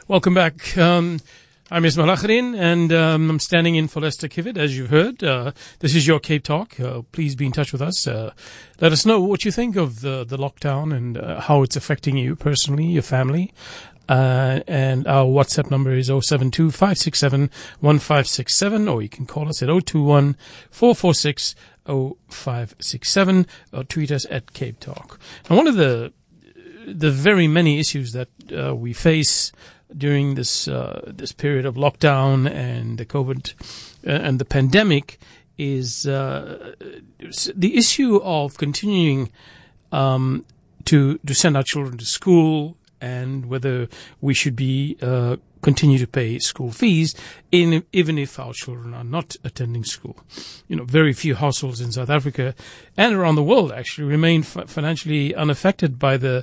Welcome back. I'm Ismail Akharin, and I'm standing in for Lester Kivet, as you've heard. This is your Cape Talk. Please be in touch with us. Let us know what you think of the lockdown and how it's affecting you personally, your family. And our WhatsApp number is 072-567-1567, or you can call us at 021-446-0567, or tweet us at Cape Talk. Now, one of the very many issues that we face during this period of lockdown and the COVID and the pandemic is the issue of continuing to send our children to school, and whether we should be continue to pay school fees even if our children are not attending school. Very few households in South Africa and around the world actually remain financially unaffected by the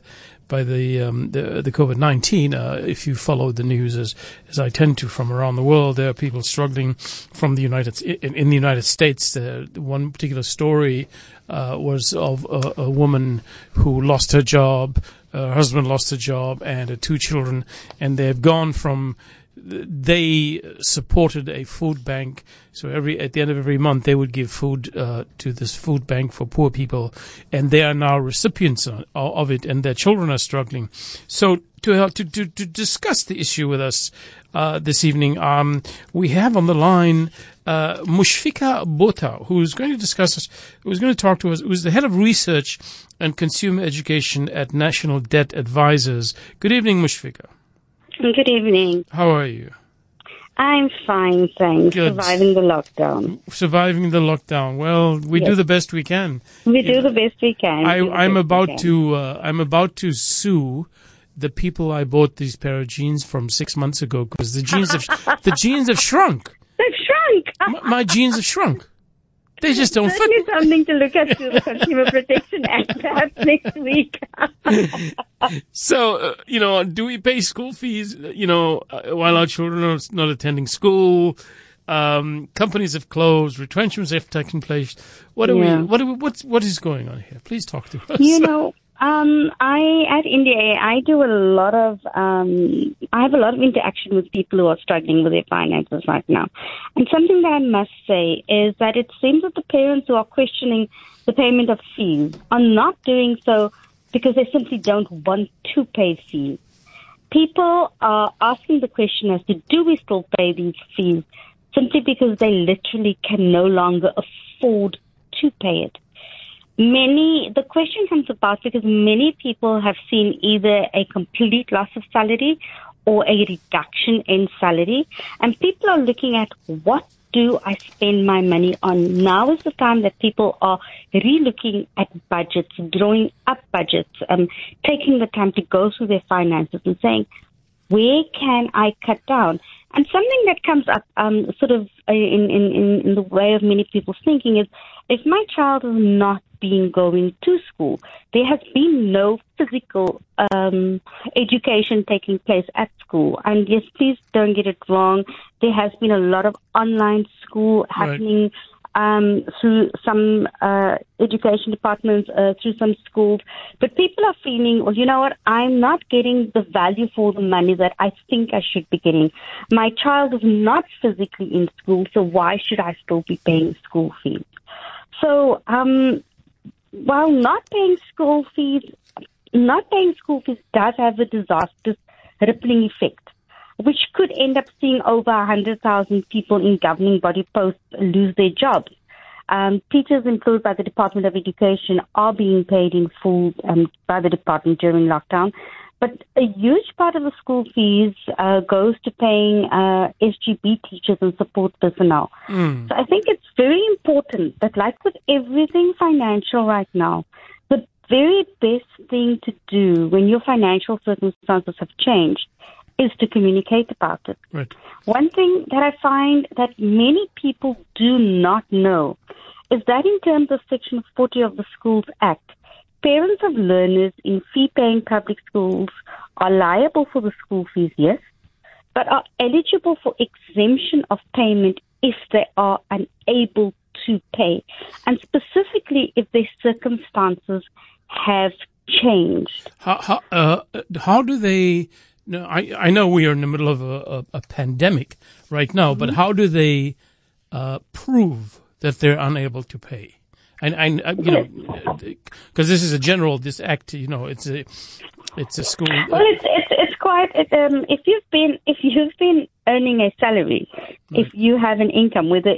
COVID-19. If you follow the news as I tend to from around the world, there are people struggling in the United States. One particular story was of a woman who lost her job. Her husband lost a job and her 2 children, and they've gone from, they supported a food bank. So at the end of every month, they would give food to this food bank for poor people, and they are now recipients of it, and their children are struggling. So to discuss the issue with us this evening, we have on the line Mushfiqah Botha, who's going to talk to us, who's the head of research and consumer education at National Debt Advisors. Good evening, Mushfiqah. Good evening. How are you? I'm fine, thanks. Good. Surviving the lockdown. Surviving the lockdown. Well, we do the best we can. We do the best we can. I'm about to sue the people I bought these pair of jeans from 6 months ago, because the jeans have shrunk. They've shrunk. My jeans have shrunk. They just don't fit. Certainly something to look at to the Consumer Protection Act perhaps next week. So, do we pay school fees, while our children are not attending school? Companies have closed, retrenchments have taken place. What is going on here? Please talk to us. At NDA, I do a lot of, I have a lot of interaction with people who are struggling with their finances right now. And something that I must say is that it seems that the parents who are questioning the payment of fees are not doing so because they simply don't want to pay fees. People are asking the question as to, do we still pay these fees, simply because they literally can no longer afford to pay it. The question comes about because many people have seen either a complete loss of salary or a reduction in salary, and people are looking at, what do I spend my money on? Now is the time that people are re-looking at budgets, drawing up budgets, taking the time to go through their finances and saying, where can I cut down? And something that comes up sort of in the way of many people's thinking is, if my child is not going to school, there has been no physical education taking place at school. And yes, please don't get it wrong, there has been a lot of online school happening through some education departments, through some schools. But people are feeling, well, you know what, I'm not getting the value for the money that I think I should be getting. My child is not physically in school, so why should I still be paying school fees? So, while not paying school fees does have a disastrous rippling effect, which could end up seeing over 100,000 people in governing body posts lose their jobs. Teachers employed by the Department of Education are being paid in full by the department during lockdown. But a huge part of the school fees goes to paying SGB teachers and support personnel. So I think it's very important that, like with everything financial right now, the very best thing to do when your financial circumstances have changed is to communicate about it. Right. One thing that I find that many people do not know is that in terms of Section 40 of the Schools Act, parents of learners in fee-paying public schools are liable for the school fees, yes, but are eligible for exemption of payment if they are unable to pay, and specifically if their circumstances have changed. How do they No, I know we are in the middle of a pandemic right now, but how do they prove that they're unable to pay? And you know, because this act, you know, it's a school. Well, it's quite. If you've been earning a salary, Right. if you have an income, whether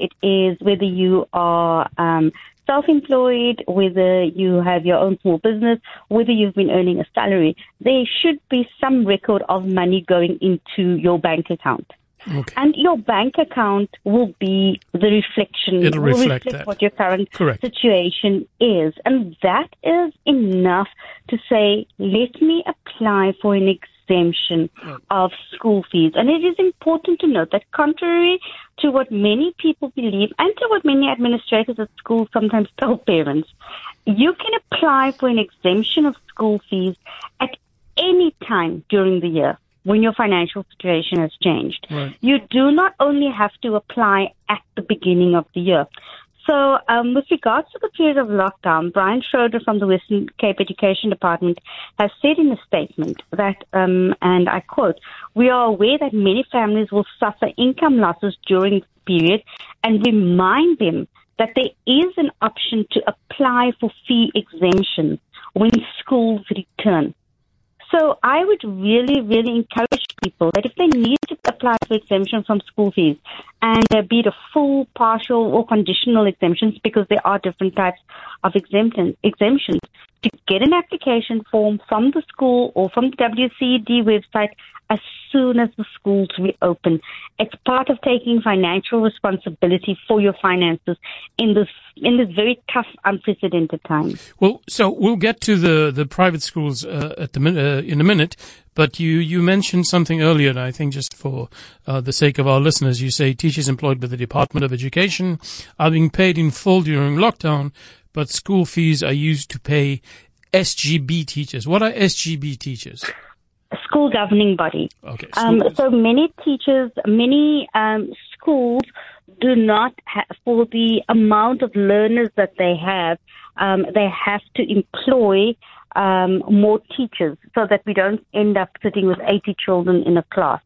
you are self-employed, whether you have your own small business, whether you've been earning a salary, there should be some record of money going into your bank account. Okay. And your bank account will be the reflection. It'll will reflect that. what your current Correct. situation is. And that is enough to say, let me apply for an exemption of school fees. And it is important to note that contrary to what many people believe and to what many administrators at schools sometimes tell parents, you can apply for an exemption of school fees at any time during the year when your financial situation has changed. Right. You do not only have to apply at the beginning of the year. So with regards to the period of lockdown, Brian Schroeder from the Western Cape Education Department has said in a statement that, and I quote, "We are aware that many families will suffer income losses during the period and remind them that there is an option to apply for fee exemption when schools return." So I would really, really encourage people that if they need to apply for exemption from school fees, and be it a full, partial, or conditional exemptions, because there are different types of exemptions, to get an application form from the school or from the WCD website as soon as the schools reopen. It's part of taking financial responsibility for your finances in this very tough, unprecedented time. Well, so we'll get to the private schools in a minute, but you mentioned something earlier, and I think just for the sake of our listeners, you say teachers employed by the Department of Education are being paid in full during lockdown, but school fees are used to pay SGB teachers. What are SGB teachers? School governing body. Okay. So many teachers, many schools do not have, for the amount of learners that they have to employ more teachers so that we don't end up sitting with 80 children in a class.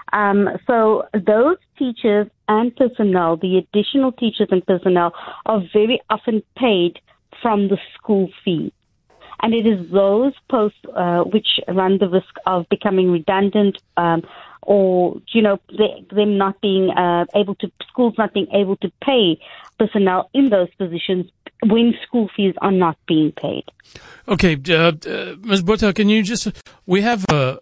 So those teachers and personnel, the additional teachers and personnel, are very often paid from the school fee. And it is those posts which run the risk of becoming redundant, or them not being schools not being able to pay personnel in those positions when school fees are not being paid. Okay, Ms. Botha, can you we have a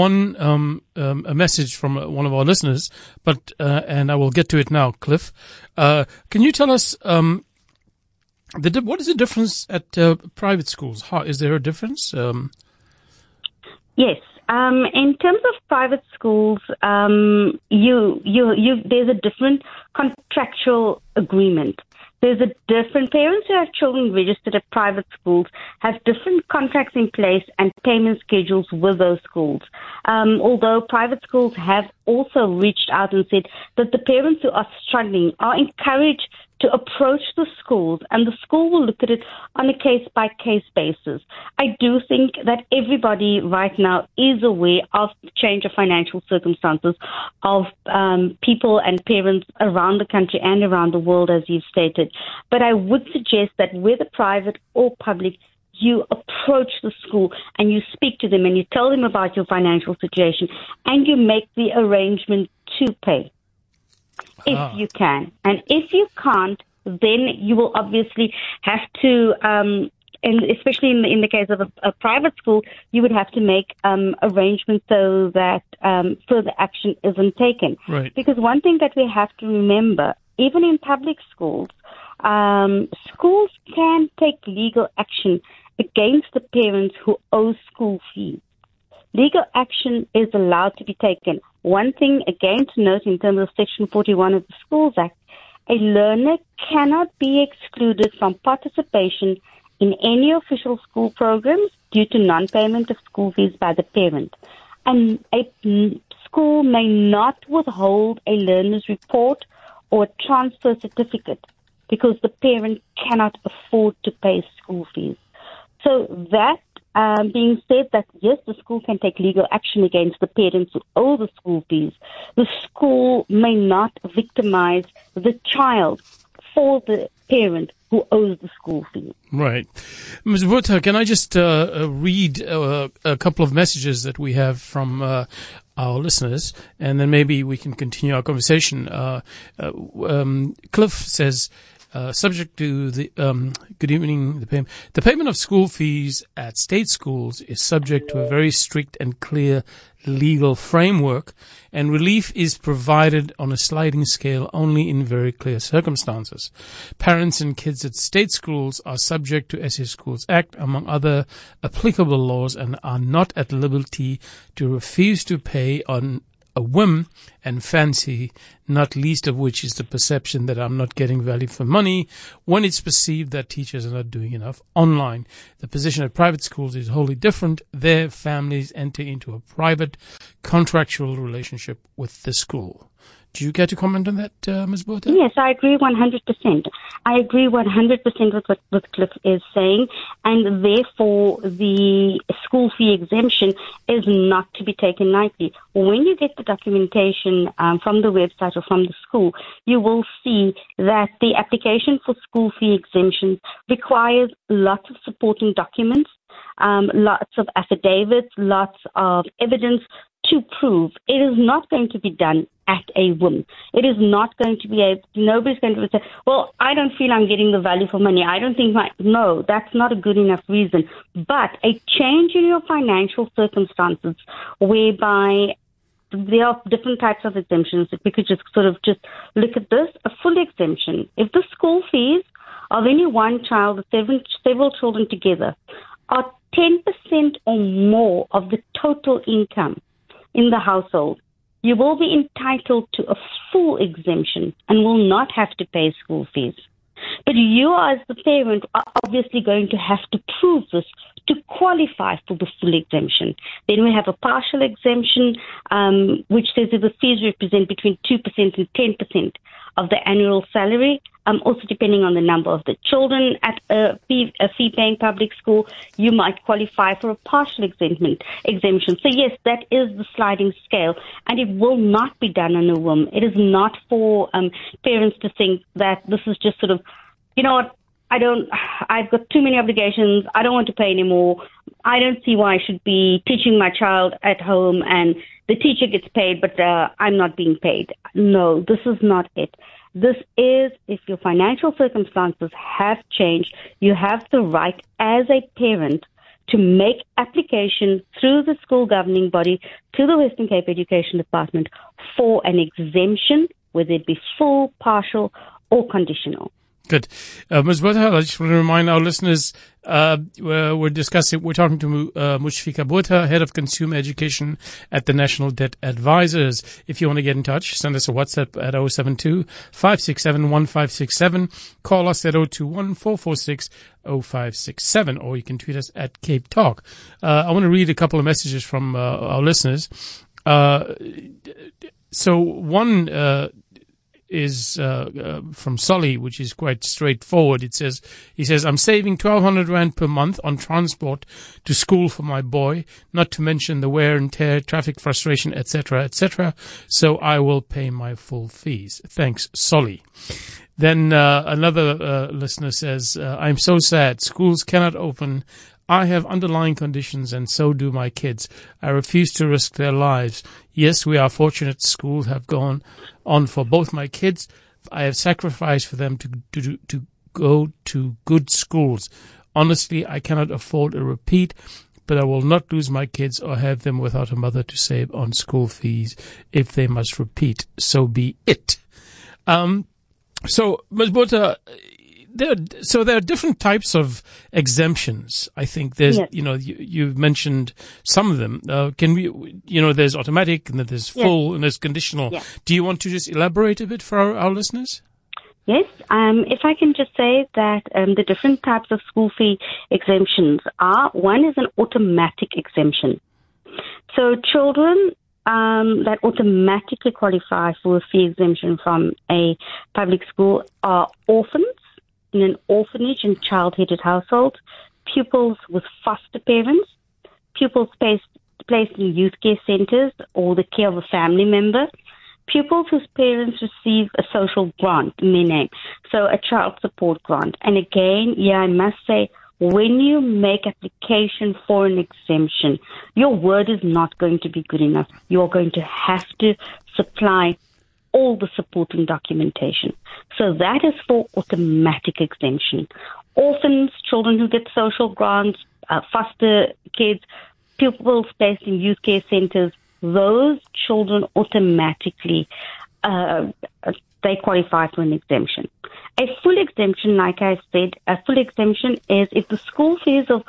message from one of our listeners, but and I will get to it now, Cliff. Can you tell us what is the difference at private schools? Is there a difference? Yes. In terms of private schools, there's a different contractual agreement. There's a different, parents who have children registered at private schools have different contracts in place and payment schedules with those schools. Although private schools have also reached out and said that the parents who are struggling are encouraged to approach the schools, and the school will look at it on a case-by-case basis. I do think that everybody right now is aware of the change of financial circumstances of people and parents around the country and around the world, as you've stated. But I would suggest that whether private or public, you approach the school and you speak to them and you tell them about your financial situation and you make the arrangement to pay. If you can. And if you can't, then you will obviously have to, and especially in the case of a private school, you would have to make arrangements so that further action isn't taken. Right. Because one thing that we have to remember, even in public schools, schools can take legal action against the parents who owe school fees. Legal action is allowed to be taken. One thing, again, to note in terms of Section 41 of the Schools Act, a learner cannot be excluded from participation in any official school programs due to non-payment of school fees by the parent. And a school may not withhold a learner's report or a transfer certificate because the parent cannot afford to pay school fees. So that being said that, yes, the school can take legal action against the parents who owe the school fees, the school may not victimize the child for the parent who owes the school fee. Right. Ms. Botha, can I just read a couple of messages that we have from our listeners, and then maybe we can continue our conversation. Cliff says, subject to the good evening. The payment of school fees at state schools is subject to a very strict and clear legal framework, and relief is provided on a sliding scale only in very clear circumstances. Parents and kids at state schools are subject to SA Schools Act, among other applicable laws, and are not at liberty to refuse to pay on a whim and fancy, not least of which is the perception that I'm not getting value for money when it's perceived that teachers are not doing enough online. The position at private schools is wholly different. Their families enter into a private contractual relationship with the school. Do you care to comment on that, Ms. Botha? Yes, I agree 100%. I agree 100% with what Cliff is saying, and therefore the school fee exemption is not to be taken lightly. When you get the documentation from the website or from the school, you will see that the application for school fee exemptions requires lots of supporting documents, lots of affidavits, lots of evidence to prove. It is not going to be done at a whim. It is not going to be nobody's going to say, well, I don't feel I'm getting the value for money. I don't think no, that's not a good enough reason. But a change in your financial circumstances whereby there are different types of exemptions. If we could just look at this, a full exemption. If the school fees of any one child or several children together are 10% or more of the total income in the household, you will be entitled to a full exemption and will not have to pay school fees. But you as the parent are obviously going to have to prove this to qualify for the full exemption. Then we have a partial exemption, which says if the fees represent between 2% and 10% of the annual salary, also depending on the number of the children at a fee-paying public school, you might qualify for a partial exemption. So yes, that is the sliding scale, and it will not be done on a whim. It is not for parents to think that this is just sort of, you know what, I've got too many obligations, I don't want to pay anymore, I don't see why I should be teaching my child at home and the teacher gets paid, but I'm not being paid. No, this is not it. This is, if your financial circumstances have changed, you have the right as a parent to make application through the school governing body to the Western Cape Education Department for an exemption, whether it be full, partial, or conditional. Good. Ms. Botha, I just want to remind our listeners, we're talking to Mushfiqah Botha, Head of Consumer Education at the National Debt Advisors. If you want to get in touch, send us a WhatsApp at 072-567-1567. Call us at 021-446-0567, or you can tweet us at Cape Talk. I want to read a couple of messages from our listeners. So one is from Solly, which is quite straightforward. He says, I'm saving 1,200 Rand per month on transport to school for my boy, not to mention the wear and tear, traffic frustration, etc., etc. So I will pay my full fees. Thanks, Solly. Then another listener says, I'm so sad. Schools cannot open. I have underlying conditions, and so do my kids. I refuse to risk their lives. Yes, we are fortunate schools have gone on for both my kids. I have sacrificed for them to go to good schools. Honestly, I cannot afford a repeat, but I will not lose my kids or have them without a mother to save on school fees if they must repeat. So be it. So, Ms. Botha, there are different types of exemptions. I think there's, yes. You've mentioned some of them. There's automatic and then there's full and there's conditional. Yes. Do you want to just elaborate a bit for our listeners? Yes. If I can just say that the different types of school fee exemptions are, one is an automatic exemption. So children that automatically qualify for a fee exemption from a public school are orphans in an orphanage and child-headed household, pupils with foster parents, pupils placed in youth care centers or the care of a family member, pupils whose parents receive a social grant, meaning, so a child support grant. And again, I must say, when you make application for an exemption, your word is not going to be good enough. You're going to have to supply all the supporting documentation. So that is for automatic exemption. Orphans, children who get social grants, foster kids, pupils placed in youth care centers, those children automatically they qualify for an exemption. A full exemption, like I said, a full exemption is if the school fees of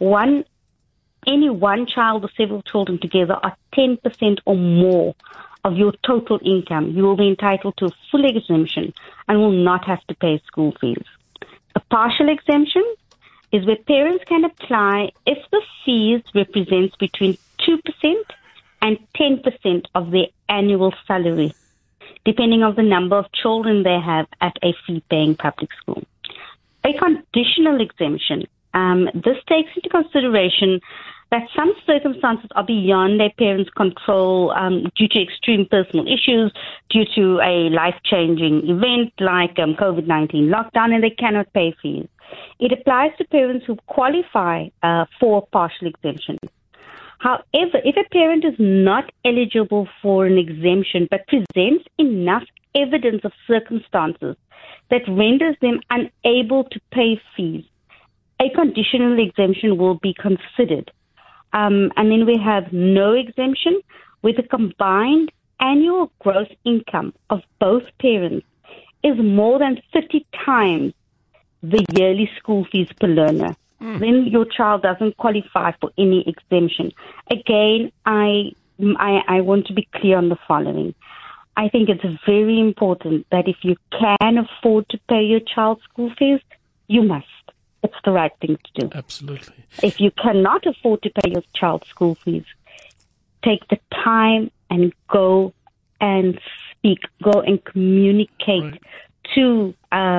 any one child or several children together are 10% or more of your total income, you will be entitled to a full exemption and will not have to pay school fees. A partial exemption is where parents can apply if the fees represents between 2% and 10% of their annual salary, depending on the number of children they have at a fee-paying public school. A conditional exemption, this takes into consideration that some circumstances are beyond a parent's control due to extreme personal issues, due to a life-changing event like COVID-19 lockdown, and they cannot pay fees. It applies to parents who qualify for a partial exemption. However, if a parent is not eligible for an exemption but presents enough evidence of circumstances that renders them unable to pay fees, a conditional exemption will be considered. And then we have no exemption, where the combined annual gross income of both parents is more than 30 times the yearly school fees per learner. Then your child doesn't qualify for any exemption. Again, I want to be clear on the following. I think it's very important that if you can afford to pay your child's school fees, you must. It's the right thing to do. Absolutely. If you cannot afford to pay your child's school fees, take the time and go and speak, go and communicate to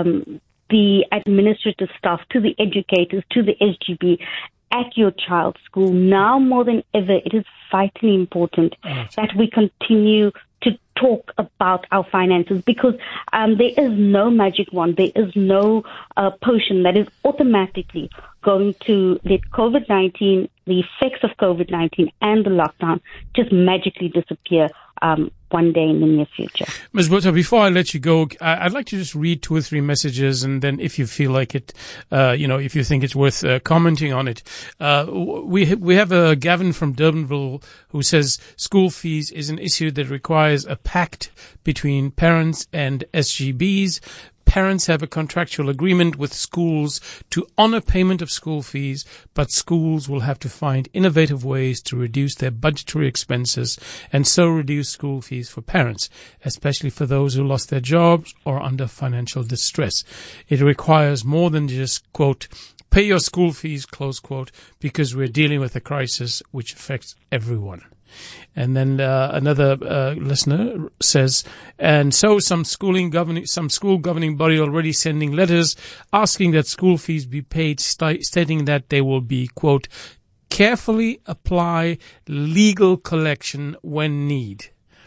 the administrative staff, to the educators, to the SGB at your child's school. Now more than ever, it is vitally important that we continue to talk about our finances, because there is no magic wand. There is no potion that is automatically going to let COVID-19, the effects of COVID-19 and the lockdown just magically disappear one day in the near future. Ms. Botha, before I let you go, I'd like to just read 2 or 3 messages, and then if you feel like it, if you think it's worth commenting on it. We have Gavin from Durbanville who says school fees is an issue that requires a pact between parents and SGBs. Parents have a contractual agreement with schools to honor payment of school fees, but schools will have to find innovative ways to reduce their budgetary expenses and so reduce school fees for parents, especially for those who lost their jobs or are under financial distress. It requires more than just, quote, pay your school fees, close quote, because we're dealing with a crisis which affects everyone. And then another listener says, and so some school governing body already sending letters asking that school fees be paid, stating that they will be, quote, carefully apply legal collection when need.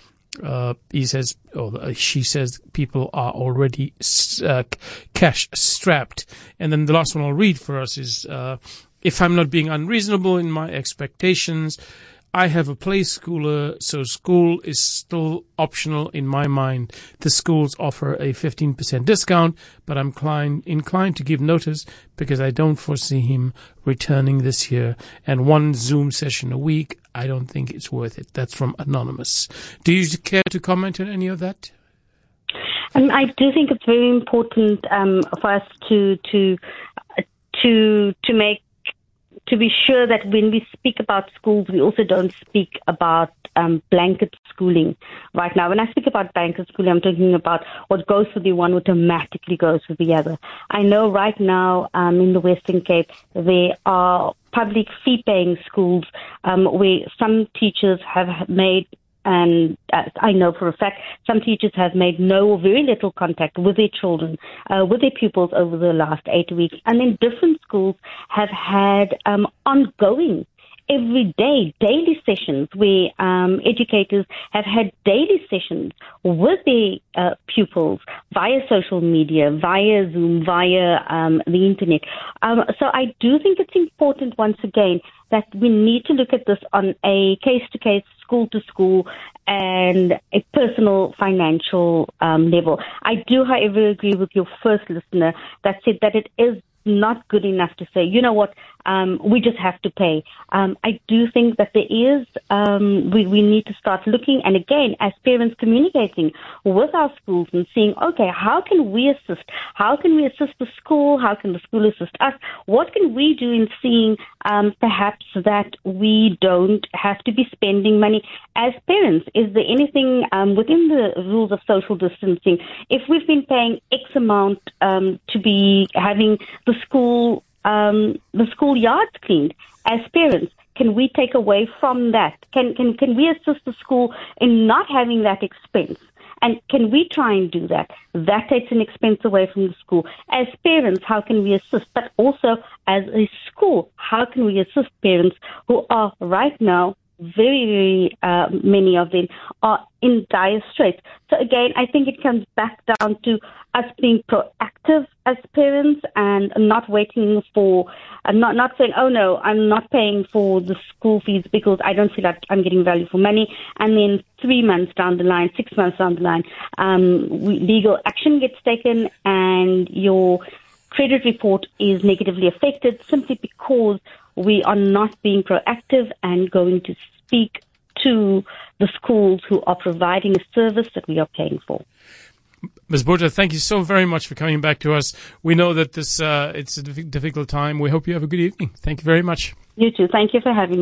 He says, or she says, people are already cash strapped. And then the last one I'll read for us is, if I'm not being unreasonable in my expectations, I have a play schooler, so school is still optional in my mind. The schools offer a 15% discount, but I'm inclined to give notice because I don't foresee him returning this year. And 1 Zoom session a week, I don't think it's worth it. That's from Anonymous. Do you care to comment on any of that? I do think it's very important for us to be sure that when we speak about schools, we also don't speak about blanket schooling right now. When I speak about blanket schooling, I'm talking about what goes for the one automatically goes for the other. I know right now in the Western Cape, there are public fee-paying schools where some teachers have made and I know for a fact some teachers have made no or very little contact with their children, with their pupils over the last 8 weeks. And then different schools have had ongoing every day, daily sessions where educators have had daily sessions with their pupils via social media, via Zoom, via the internet. So I do think it's important, once again, that we need to look at this on a case-to-case, school-to-school, and a personal financial level. I do, however, agree with your first listener that said that it is not good enough to say, you know what, we just have to pay. I do think that there is, we need to start looking, and again, as parents, communicating with our schools and seeing, okay, how can we assist? How can we assist the school? How can the school assist us? What can we do in seeing perhaps that we don't have to be spending money as parents? Is there anything within the rules of social distancing? If we've been paying X amount to be having the school yards cleaned as parents, can we take away from that? Can we assist the school in not having that expense? And can we try and do that? That takes an expense away from the school. As parents, how can we assist? But also as a school, how can we assist parents who are right now, very, very many of them are in dire straits. So again, I think it comes back down to us being proactive as parents and not waiting for, not saying, oh no, I'm not paying for the school fees because I don't feel like I'm getting value for money. And then 3 months down the line, 6 months down the line, legal action gets taken and your credit report is negatively affected simply because we are not being proactive and going to speak to the schools who are providing a service that we are paying for. Ms. Botha, thank you so very much for coming back to us. We know that this it's a difficult time. We hope you have a good evening. Thank you very much. You too. Thank you for having me.